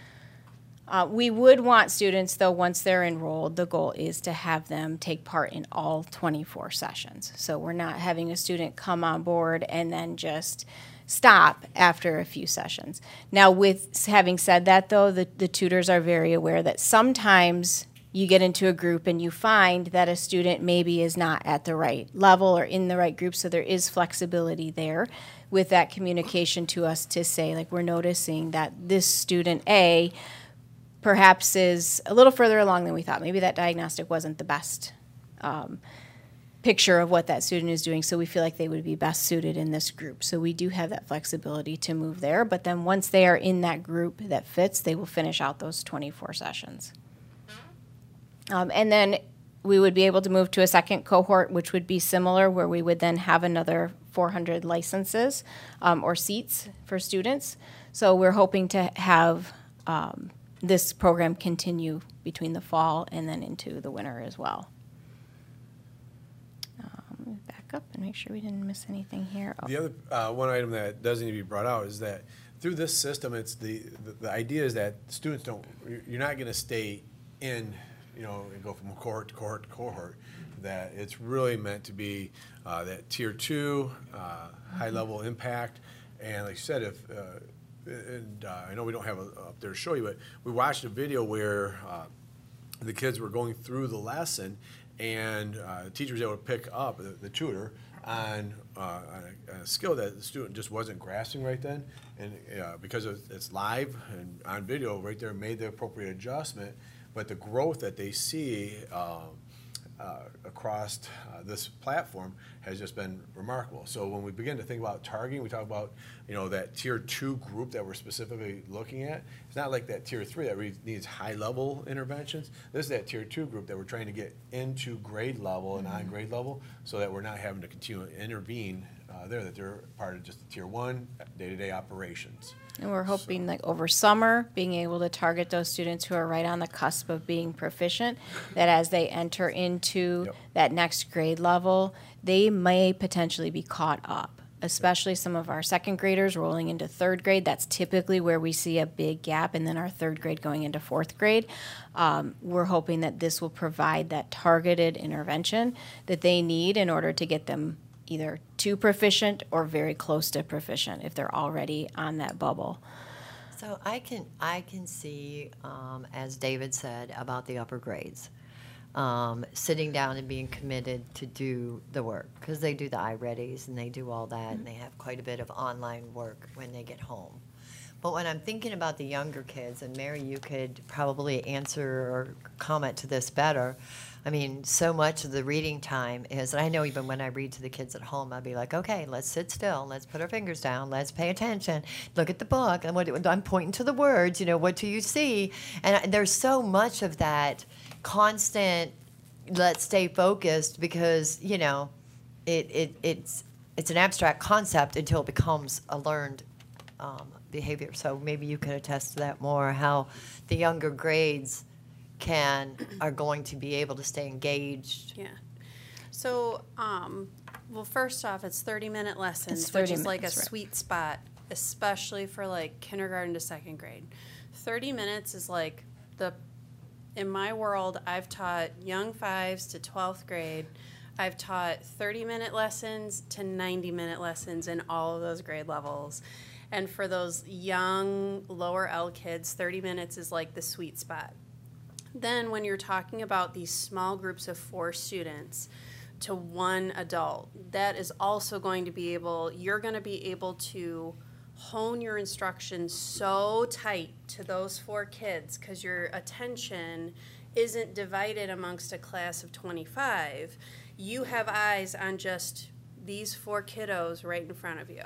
We would want students, though, once they're enrolled, the goal is to have them take part in all 24 sessions. So we're not having a student come on board and then just stop after a few sessions. Now, with having said that, though, the tutors are very aware that sometimes you get into a group and you find that a student maybe is not at the right level or in the right group, so there is flexibility there with that communication to us to say, like, we're noticing that this student A perhaps is a little further along than we thought. Maybe that diagnostic wasn't the best picture of what that student is doing, so we feel like they would be best suited in this group. So we do have that flexibility to move there, but then once they are in that group that fits, they will finish out those 24 sessions. And then we would be able to move to a second cohort, which would be similar, where we would then have another 400 licenses or seats for students. So we're hoping to have this program continue between the fall and then into the winter as well. Back up and make sure we didn't miss anything here. Oh. The other one item that does need to be brought out is that through this system, it's the idea is that students you're not going to stay in, and go from cohort to cohort to cohort. That it's really meant to be that tier 2, high level impact, and like you said, if and I know we don't have up there to show you, but we watched a video where the kids were going through the lesson, and the teacher was able to pick up, the tutor, on a skill that the student just wasn't grasping right then, and because it's live and on video right there, made the appropriate adjustment, but the growth that they see across this platform has just been remarkable. So when we begin to think about targeting, we talk about, that tier 2 group that we're specifically looking at. It's not like that tier 3 that really needs high level interventions. This is that tier 2 group that we're trying to get into grade level and on grade level, so that we're not having to continue to intervene there, that they're part of just the tier 1 day-to-day operations. And we're hoping like over summer, being able to target those students who are right on the cusp of being proficient, that as they enter into that next grade level, they may potentially be caught up, especially some of our second graders rolling into third grade. That's typically where we see a big gap, and then our third grade going into fourth grade. We're hoping that this will provide that targeted intervention that they need in order to get them either too proficient or very close to proficient if they're already on that bubble. So I can see, as David said, about the upper grades, sitting down and being committed to do the work, because they do the iReadies and they do all that, and they have quite a bit of online work when they get home. But when I'm thinking about the younger kids, and Mary, you could probably answer or comment to this better. I mean, so much of the reading time is, and I know even when I read to the kids at home, I'd be like, okay, let's sit still, let's put our fingers down, let's pay attention, look at the book, and I'm pointing to the words, what do you see? And there's so much of that constant, let's stay focused, because, it's an abstract concept until it becomes a learned behavior. So maybe you could attest to that more, how the younger grades are going to be able to stay engaged. Yeah. So, well, first off, it's 30-minute lessons, It's 30 which is like a minutes, right. sweet spot, especially for like kindergarten to second grade. 30 minutes is like in my world, I've taught young 5s to 12th grade. I've taught 30-minute lessons to 90-minute lessons in all of those grade levels. And for those young lower L kids, 30 minutes is like the sweet spot. Then when you're talking about these small groups of 4 students to 1 adult, that is also going to be you're going to be able to hone your instruction so tight to those 4 kids, because your attention isn't divided amongst a class of 25. You have eyes on just these 4 kiddos right in front of you.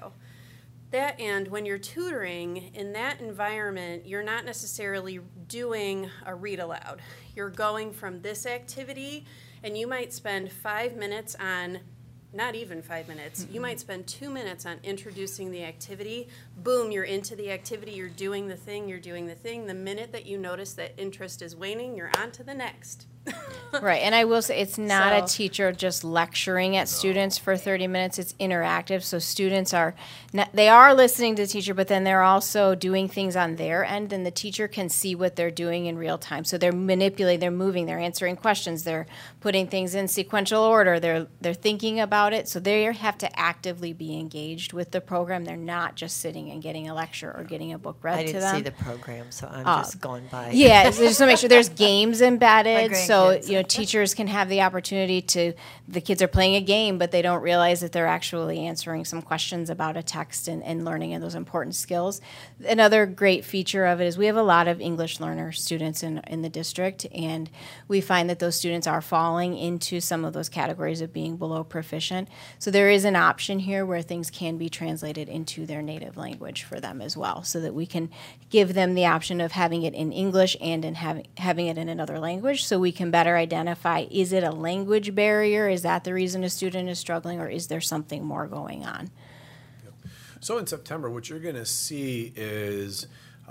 That, and when you're tutoring in that environment, you're not necessarily doing a read aloud. You're going from this activity, and you might spend 5 minutes on, not even 5 minutes, you might spend 2 minutes on introducing the activity. Boom, you're into the activity, you're doing the thing. The minute that you notice that interest is waning, you're on to the next. Right, and I will say, it's not a So- teacher just lecturing at students for 30 minutes. It's interactive, so students they are listening to the teacher, but then they're also doing things on their end, and the teacher can see what they're doing in real time. So they're manipulating, they're moving, they're answering questions, they're putting things in sequential order, they're thinking about it. So they have to actively be engaged with the program. They're not just sitting and getting a lecture or getting a book read I to didn't them. see the program, so I'm just going by. Yeah, so just to make sure there's games embedded, My so grandkids. teachers can have the opportunity the kids are playing a game, but they don't realize that they're actually answering some questions about a text and learning those important skills. Another great feature of it is we have a lot of English learner students in the district, and we find that those students are falling into some of those categories of being below proficient. So there is an option here where things can be translated into their native language for them as well, so that we can give them the option of having it in English and in having it in another language, so we can better identify, is it a language barrier? Is that the reason a student is struggling, or is there something more going on? So in September, what you're going to see is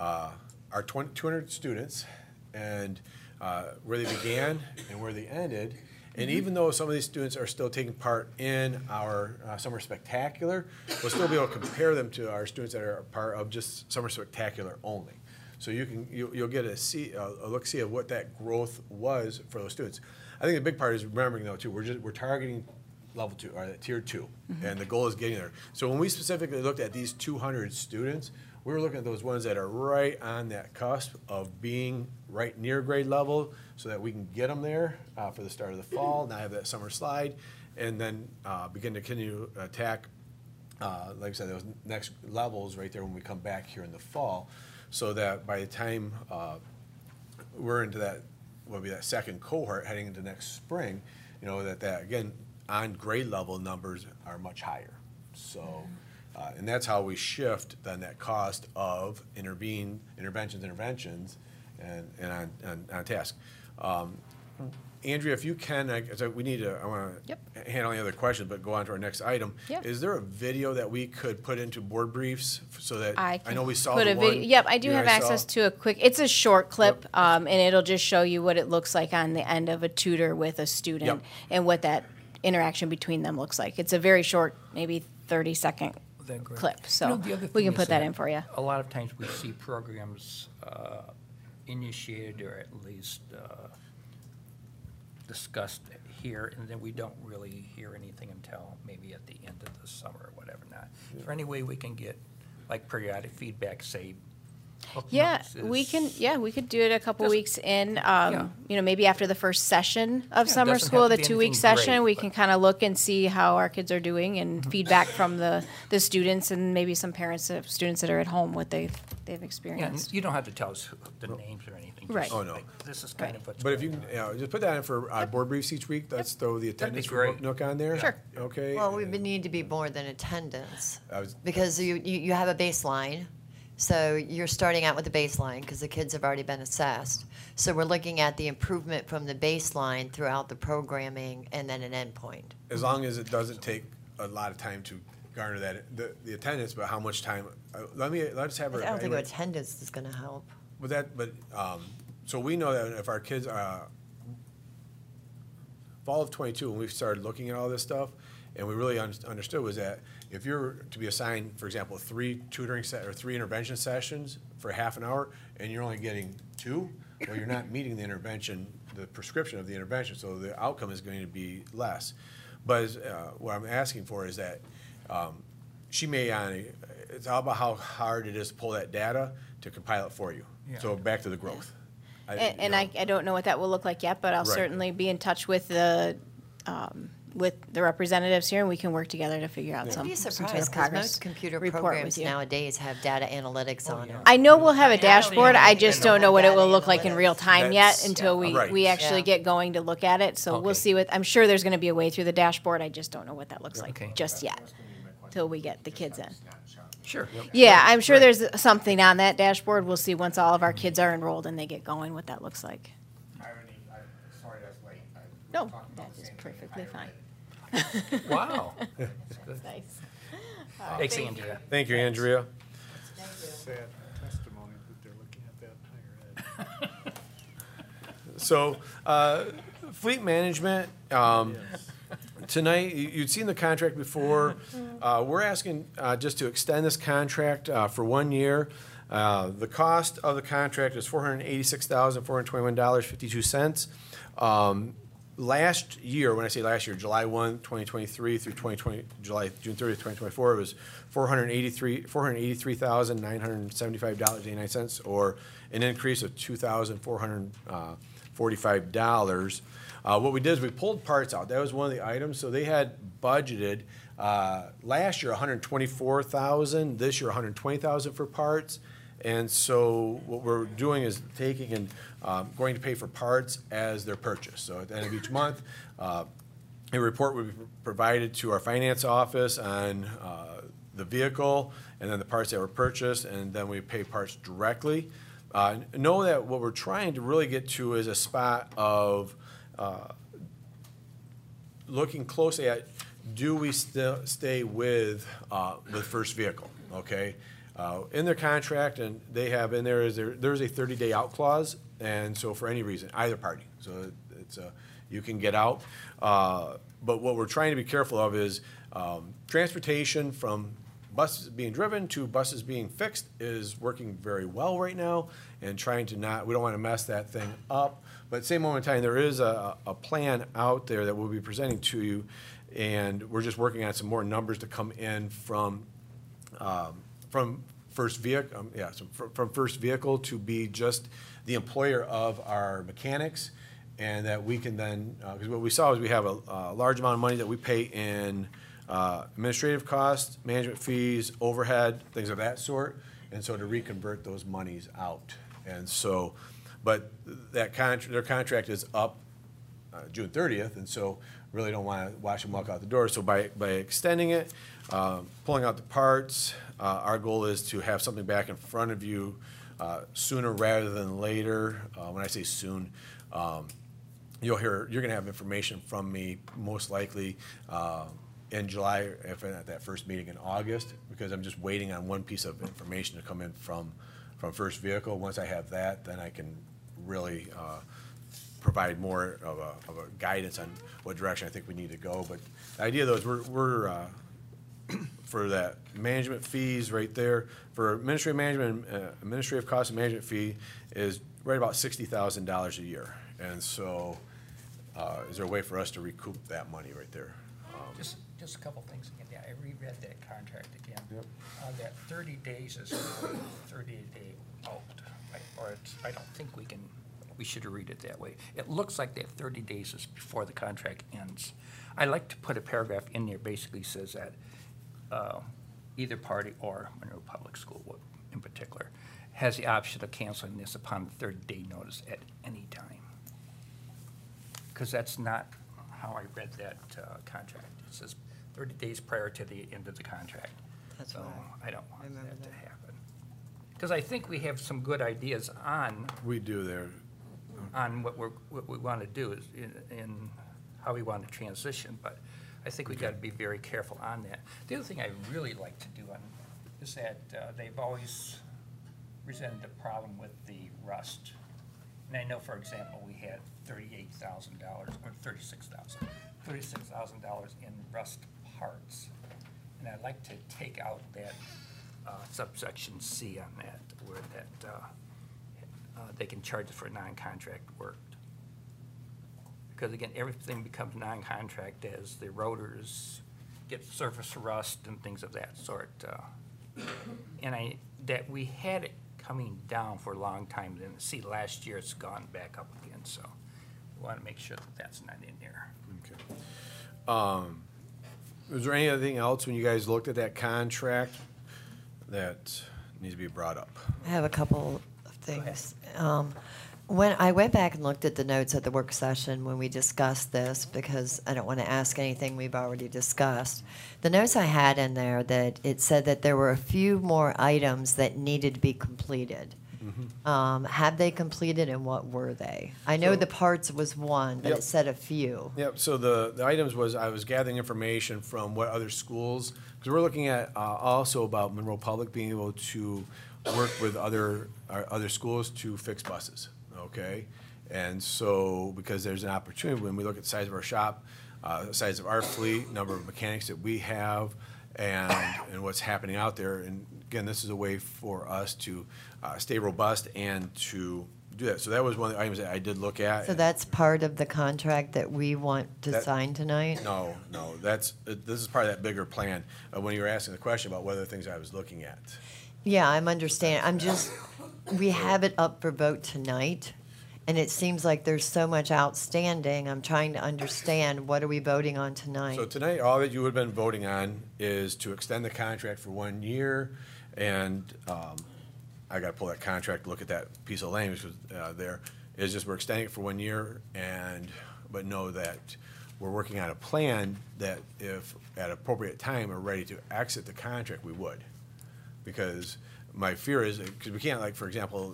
our 200 students, and where they began and where they ended. And even though some of these students are still taking part in our Summer Spectacular, we'll still be able to compare them to our students that are part of just Summer Spectacular only. So you'll get a look-see of what that growth was for those students. I think the big part is remembering, though, too, we're targeting level 2, or tier 2, and the goal is getting there. So when we specifically looked at these 200 students, we were looking at those ones that are right on that cusp of being right near grade level, so that we can get them there for the start of the fall, not have that summer slide, and then begin to continue to attack, like I said, those next levels right there when we come back here in the fall, so that by the time we're into that, will be that second cohort heading into next spring, you know, that again, on grade level numbers are much higher. So, and that's how we shift then that cost of interventions, and on task. Andrea, if you can, we need to, I want to handle any other questions, but go on to our next item. Yep. Is there a video that we could put into board briefs so that, I know we saw put the a video. one. Yep, I do you have guys saw? access to a quick, it's a short clip, and it'll just show you what it looks like on the end of a tutor with a student Yep. and what that interaction between them looks like. It's a very short, maybe 30-second That great. clip, You so know, the other we thing can is put that in for you. A lot of times we see programs initiated or at least discussed here, and then we don't really hear anything until maybe at the end of the summer or whatever not. Is there any way we can get like periodic feedback, say, Hook Yeah, Notes we is- can, we could do it a couple Just- weeks in, Yeah. you know, maybe after the first session of Yeah, it summer doesn't school, have to the be 2-week anything session, great, we but- can kind of look and see how our kids are doing and feedback from the students and maybe some parents of students that are at home, what they've Yeah, and experienced. you don't have to tell us the names or anything. just Right. Oh, no. like, This is kind of what's But if you, going on. just put that in for board briefs each week, let's throw the attendance for great. Book Nook on there. Sure. Okay? Well, we would need to be more than attendance, I was- because you have a baseline. So you're starting out with a baseline, because the kids have already been assessed. So we're looking at the improvement from the baseline throughout the programming and then an endpoint. As long as it doesn't take a lot of time to garner that, the attendance, but how much time, let's have her. I don't think attendance is gonna help. So we know that if our kids, fall of '22, when we started looking at all this stuff, and we really understood was that if you're to be assigned, for example, 3 intervention sessions for half an hour, and you're only getting 2, well, you're not meeting the intervention, the prescription of the intervention, so the outcome is going to be less. But what I'm asking for is that she may, it's all about how hard it is to pull that data to compile it for you. Yeah. So back to the growth. And I don't know what that will look like yet, but I'll Right. certainly be in touch with the representatives here, and we can work together to figure out You'd some be sort surprised, of because progress most computer report programs with you. nowadays have data analytics on them. I know we'll have a dashboard, I just don't know what it will Data look like in real time yet That's- until we Right. actually Yeah. get going to look at it. So we'll Okay. see what, I'm sure there's gonna be a way through the dashboard, I just don't know what that looks Okay. like just yet, till we get the kids in. Sure. Yeah, I'm sure there's something on that dashboard. We'll see once all of our kids are enrolled and they get going, what that looks like. Sorry that's late. No, that is perfectly fine. Wow. Nice. Thanks, Andrea. Thank you, Andrea. Sad testimony that they're looking at that higher ed. So, fleet management, tonight, you'd seen the contract before. We're asking just to extend this contract for 1 year. The cost of the contract is $486,421.52. Last year, when I say last year, July 1, 2023 through June 30th, 2024, it was $483,975.89, or an increase of $2,445. What we did is we pulled parts out. That was one of the items. So they had budgeted last year $124,000, this year $120,000 for parts. And so what we're doing is taking and going to pay for parts as they're purchased. So at the end of each month, a report would be provided to our finance office on the vehicle and then the parts that were purchased, and then we pay parts directly. Know that what we're trying to really get to is a spot of looking closely at, do we still stay with the first vehicle, okay? In their contract, and they have in there, there's a 30-day out clause, and so for any reason, either party, so it's you can get out. But what we're trying to be careful of is transportation from buses being driven to buses being fixed is working very well right now, and trying to we don't want to mess that thing up. But at the same moment in time, there is a plan out there that we'll be presenting to you And we're just working on some more numbers to come in from First Vehicle, from First Vehicle to be just the employer of our mechanics, and that we can then, because what we saw is we have a large amount of money that we pay in administrative costs, management fees, overhead, things of that sort, and so to reconvert those monies out. And so, but that their contract is up June 30th, and so really don't want to watch them walk out the door. So by extending it, pulling out the parts, our goal is to have something back in front of you sooner rather than later. When I say soon, you're going to have information from me most likely in July, if at that first meeting in August, because I'm just waiting on one piece of information to come in from First Vehicle. Once I have that, then I can really provide more of a guidance on what direction I think we need to go. But the idea, though, is we're for that management fees right there, for administrative management, administrative cost and management fee is right about $60,000 a year. And so is there a way for us to recoup that money right there? Just a couple things again. Yeah, I reread that contract again. Yep. That 30 days is 30-day out, right? Or I don't think we should read it that way. It looks like that 30 days is before the contract ends. I like to put a paragraph in there basically says that either party or Monroe Public School in particular has the option of canceling this upon the 30-day notice at any time. Because that's not how I read that contract. It says 30 days prior to the end of the contract. That's So right. I don't want that to happen. Because I think we have some good ideas We do there. on what we want to do is in how we want to transition, but I think we got to be very careful on that. The other thing I really like to do is that they've always presented the problem with the rust. And I know, for example, we had $38,000 or $36,000 in rust parts. And I'd like to take out that subsection C on that, where they can charge us for non-contract work. Because again, everything becomes non-contract as the rotors get surface rust and things of that sort. And that we had it coming down for a long time, then see last year it's gone back up again, so we want to make sure that that's not in there. Okay. Was there anything else when you guys looked at that contract that needs to be brought up? I have a couple of things. When I went back and looked at the notes at the work session when we discussed this, because I don't want to ask anything we've already discussed, the notes I had in there that it said that there were a few more items that needed to be completed. Have they completed, and what were they? I know So- the parts was one, but Yep. it said a few. Yep, so the items was, I was gathering information from what other schools, because we're looking at also about Monroe Public being able to work with other schools to fix buses, okay? And so, because there's an opportunity, when we look at the size of our shop, the size of our fleet, number of mechanics that we have, and what's happening out there, and again, this is a way for us to stay robust and to do that. So that was one of the items that I did look at. So that's part of the contract that we want to That- sign tonight? No, this is part of that bigger plan, when you were asking the question about what other things I was looking at. Yeah, I'm understanding. We have it up for vote tonight, and it seems like there's so much outstanding. I'm trying to understand, what are we voting on tonight? So tonight, all that you would have been voting on is to extend the contract for 1 year, and I gotta pull that contract, look at that piece of language there, is just we're extending it for 1 year, but know that we're working on a plan that if at appropriate time we're ready to exit the contract, we would. Because my fear is, because we can't, like, for example,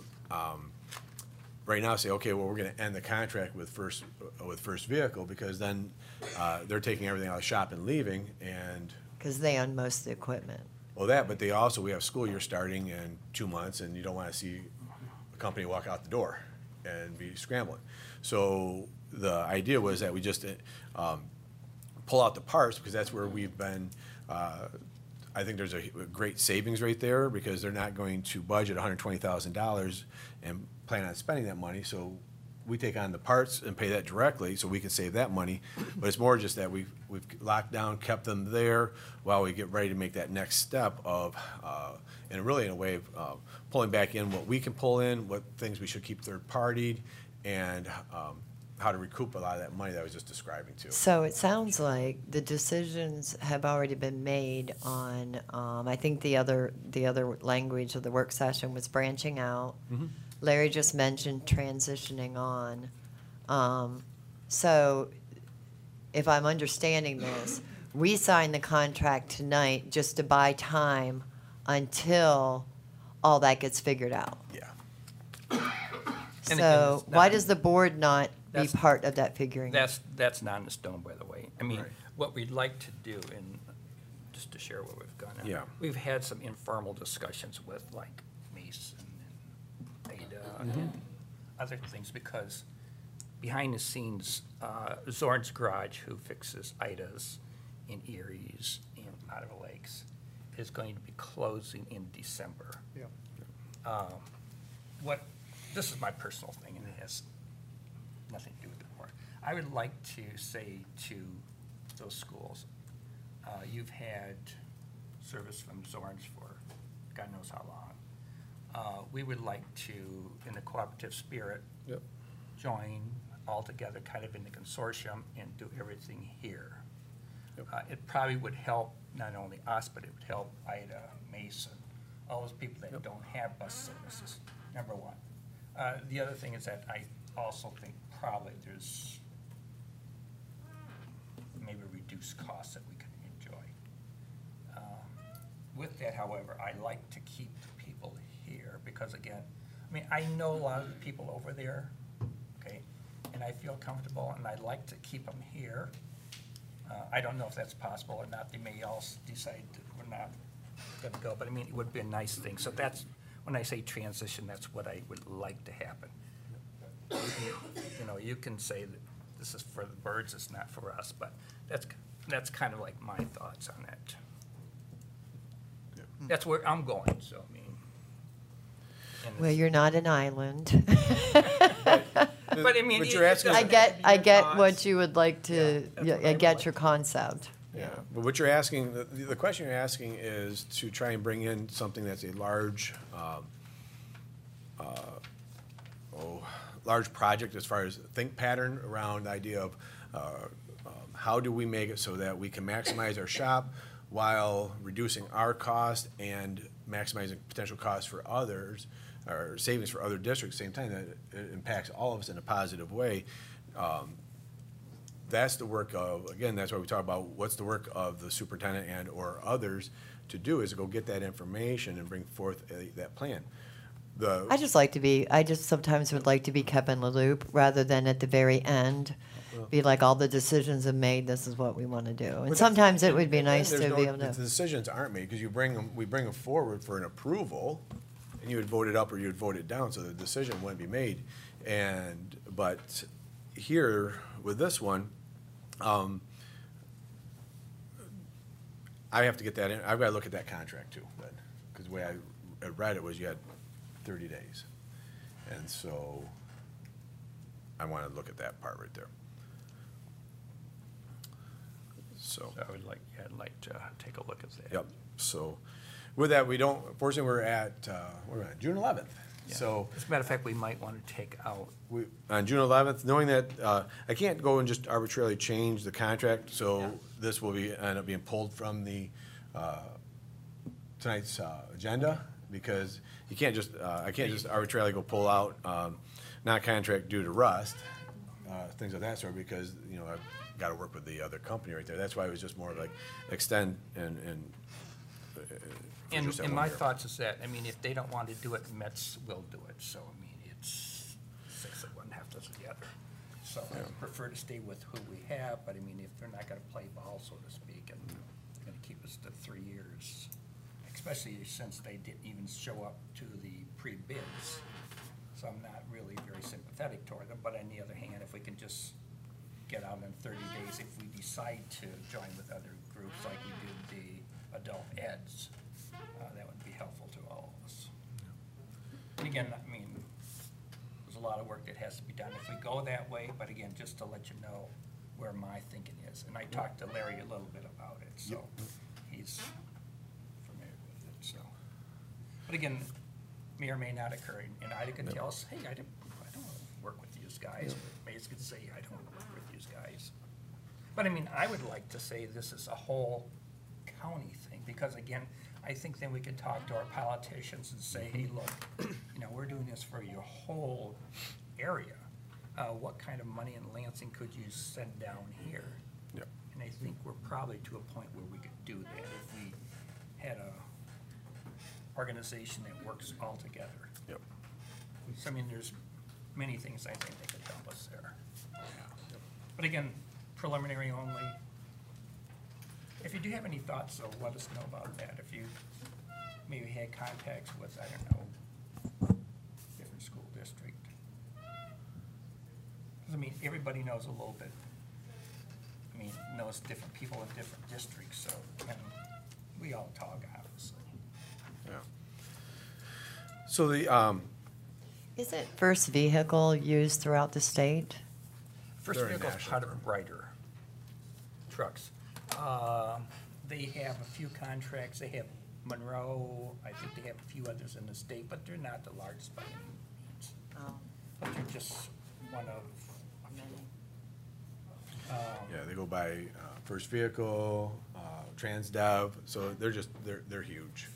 right now say, okay, well, we're gonna end the contract with First Vehicle, because then they're taking everything out of the shop and leaving, and, Because they own most of the equipment. well, but we have school year starting in 2 months, and you don't wanna see a company walk out the door and be scrambling. So the idea was that we just pull out the parts, because that's where we've been, I think there's a great savings right there, because they're not going to budget $120,000 and plan on spending that money, so we take on the parts and pay that directly, so we can save that money. But it's more just that we've locked down, kept them there while we get ready to make that next step of, and really in a way of pulling back in what we can pull in, what things we should keep third-partied, and how to recoup a lot of that money that I was just describing too. So it sounds like the decisions have already been made on, I think the other language of the work session was branching out. Larry just mentioned transitioning on. So if I'm understanding this, we signed the contract tonight just to buy time until all that gets figured out. Yeah. And again, So it's why not- does the board not be That's- part of that figuring? That's not in stone, by the way. I mean, Right. what we'd like to do, and just to share what we've gone on. Yeah. We've had some informal discussions with like Mason and Ada and other things, because behind the scenes, Zorn's Garage, who fixes Ida's in Erie's and Ottawa Lakes, is going to be closing in December. Yeah. This is my personal thing, and it has nothing to do with the board. I would like to say to those schools, you've had service from Zorn's for God knows how long. We would like to, in a cooperative spirit, Yep. join all together kind of in the consortium and do everything here. Yep. It probably would help not only us, but it would help Ida, Mason, all those people that don't have bus services, number one. The other thing is that I also think probably there's maybe reduced costs that we could enjoy. With that, however, I like to keep the people here because again, I mean, I know a lot of the people over there, okay, and I feel comfortable and I'd like to keep them here. I don't know if that's possible or not. They may all decide that we're not gonna go, but I mean, it would be a nice thing. So that's, when I say transition, that's what I would like to happen. You know, you can say that this is for the birds, it's not for us, but that's kind of like my thoughts on that. That's where I'm going, so I mean. and Well, it's- you're not an island. But I mean. But you're asking- I get what you would like to, that's yeah, what I I would get like. your concept. Yeah, but what you're asking, the question you're asking is to try and bring in something that's a large, large project as far as think pattern around the idea of how do we make it so that we can maximize our shop while reducing our cost and maximizing potential costs for others, or savings for other districts, same time that it impacts all of us in a positive way. That's the work of, again, that's why we talk about what's the work of the superintendent and or others to do, is to go get that information and bring forth that plan. I just sometimes would like to be kept in the loop rather than at the very end, be like, all the decisions are made, this is what we want to do. And sometimes it would be nice to be able The to, decisions aren't made, because we bring them forward for an approval, and you would vote it up or you would vote it down, so the decision wouldn't be made. But here, with this one, I have to get that in, I've got to look at that contract too, because the way I read it was you had 30 days. And so I want to look at that part right there. So. I would like, yeah, I'd like to take a look at that. Yep, so with that, unfortunately, we're at June 11th. Yeah. So As a matter of fact, we might want to take out, on June 11th, knowing that I can't go and just arbitrarily change the contract, so this will end up being pulled from the tonight's agenda, because you can't just, I can't just arbitrarily go pull out non-contract due to rust, things of that sort, because, I've got to work with the other company right there. That's why it was just more like extend and just that and one my year. thoughts is that, I mean, if they don't want to do it, Mets will do it, so, I mean, it's 6 of one, half dozen of the other. So I prefer to stay with who we have, but I mean, if they're not gonna play ball, so to speak, and they're gonna keep us to 3 years, especially since they didn't even show up to the pre-bids, so I'm not really very sympathetic toward them, but on the other hand, if we can just get out in 30 days, if we decide to join with other groups like we did the adult eds, that would be helpful to all of us. And again, I mean, there's a lot of work that has to be done if we go that way, but again, just to let you know where my thinking is. And I talked to Larry a little bit about it, so he's familiar with it, so. But again, may or may not occur, and Ida could tell us, hey, I don't work with these guys. Mays could say, I don't work with these guys. But I mean, I would like to say this is a whole county thing, because again, I think then we could talk to our politicians and say, hey, look, you know, we're doing this for your whole area. What kind of money in Lansing could you send down here? Yep. And I think we're probably to a point where we could do that if we had a organization that works all together. Yep. So I mean, there's many things I think that could help us there. But again, preliminary only. If you do have any thoughts, though, let us know about that. If you maybe had contacts with, I don't know, different school district. 'Cause I mean, everybody knows a little bit. I mean, knows different people in different districts, so, and we all talk, obviously. Yeah. So the, Is it first vehicle used throughout the state? First They're a vehicle is national part firm. of Ryder Trucks. They have a few contracts. They have Monroe. I think they have a few others in the state, but they're not the largest by any means. Oh, But they're just one of many. yeah, they go by first vehicle, TransDev, so they're huge.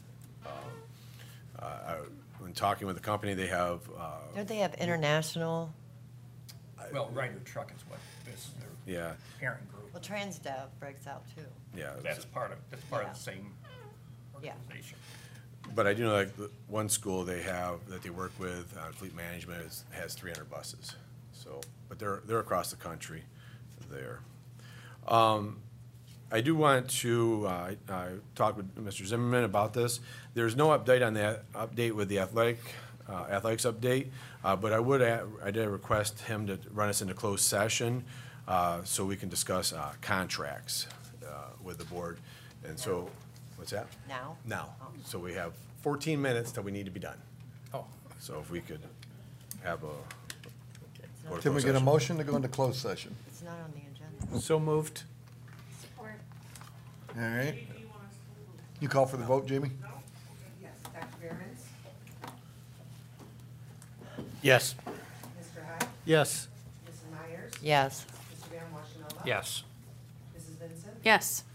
When talking with the company, they have, Don't they have international? Well, Ryder Truck is what is their yeah, parent group. Well, TransDev breaks out too. yeah. That's part of the Yeah. same Yeah. organization. But I do know, like, the one school they have that they work with, fleet management, has 300 buses. So, but they're across the country there. I do want to, I talked with Mr. Zimmerman about this. There's no update on that, update with the athletics update, but I did request him to run us into closed session, so we can discuss, contracts, with the board. And so, what's that? Now? Now. So we have 14 minutes till we need to be done. Oh, So if we could have a. go to Can we closed get a session. motion to go into closed session? It's not on the agenda. So moved. All right. You call for the vote, Jamie? Yes, Dr. Behrens, Yes. Mr. Hyde, Yes. Mrs. Myers, Yes. Mr. Van Washenova. yes. Mrs. Vincent, Yes.